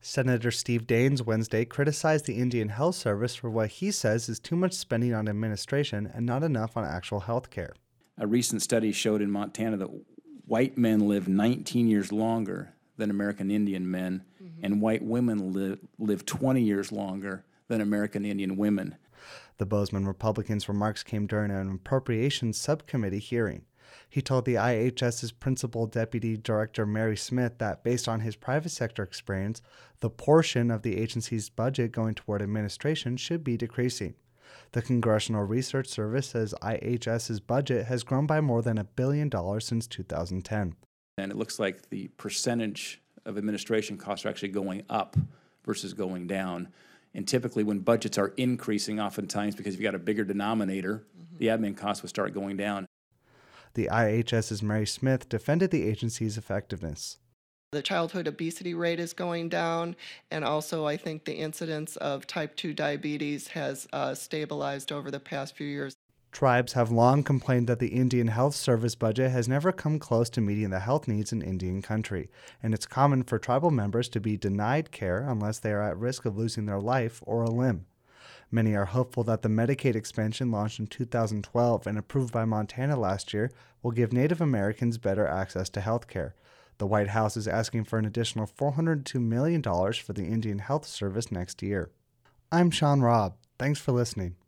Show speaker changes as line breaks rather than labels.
Senator Steve Daines Wednesday criticized the Indian Health Service for what he says is too much spending on administration and not enough on actual health care.
A recent study showed in Montana that white men live 19 years longer than American Indian men, and white women live 20 years longer than American Indian women.
The Bozeman Republican's remarks came during an appropriations subcommittee hearing. He told the IHS's Principal Deputy Director Mary Smith that based on his private sector experience, the portion of the agency's budget going toward administration should be decreasing. The Congressional Research Service says IHS's budget has grown by more than $1 billion since 2010.
And it looks like the percentage of administration costs are actually going up versus going down. And typically when budgets are increasing, oftentimes because you've got a bigger denominator, the admin costs will start going down.
The IHS's Mary Smith defended the agency's effectiveness.
The childhood obesity rate is going down, and also I think the incidence of type 2 diabetes has stabilized over the past few years.
Tribes have long complained that the Indian Health Service budget has never come close to meeting the health needs in Indian country, and it's common for tribal members to be denied care unless they are at risk of losing their life or a limb. Many are hopeful that the Medicaid expansion launched in 2012 and approved by Montana last year will give Native Americans better access to health care. The White House is asking for an additional $402 million for the Indian Health Service next year. I'm Sean Robb. Thanks for listening.